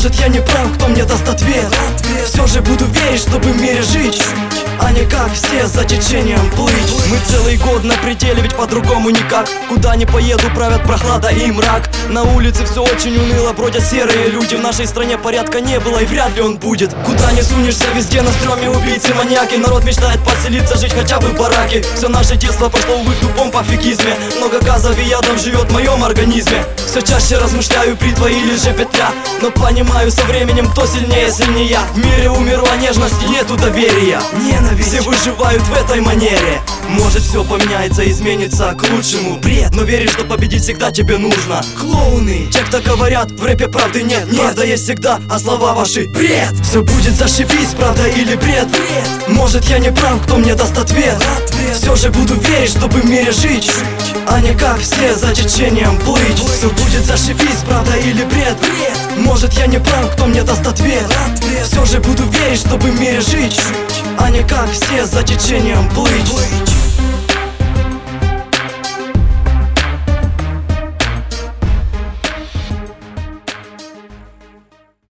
Может я не прав, кто мне даст ответ? Все же буду верить, чтобы в мире жить, а не как все за течением плыть. Мы целый год на пределе, ведь по-другому никак. Куда ни поеду, правят прохлада и мрак. На улице все очень уныло, бродят серые люди. В нашей стране порядка не было и вряд ли он будет. Куда не сунешься, везде на стреме убийцы, маньяки. Народ мечтает поселиться, жить хотя бы в бараке. Все наше детство прошло, увы, в тупом пофигизме. Много газов и ядов живет в моем организме. Все чаще размышляю, бритва или же петля. Но понимаю со временем, кто сильнее, если не я. В мире умерла нежность и нету доверия. Все выживают в этой манере. Может все поменяется, изменится к лучшему. Бред, но веришь, что победить всегда тебе нужно. Клоуны, те, кто говорят, в рэпе правды нет. Правда есть всегда, а слова ваши бред. Все будет зашибись, правда или бред? Может я не прав, кто мне даст ответ? Все же буду верить, чтобы в мире жить, а не как все за течением плыть. Все будет зашибись, правда или бред? Может я не прав, кто мне даст ответ? Все же буду верить, чтобы в мире жить, а не как все за течением плыть.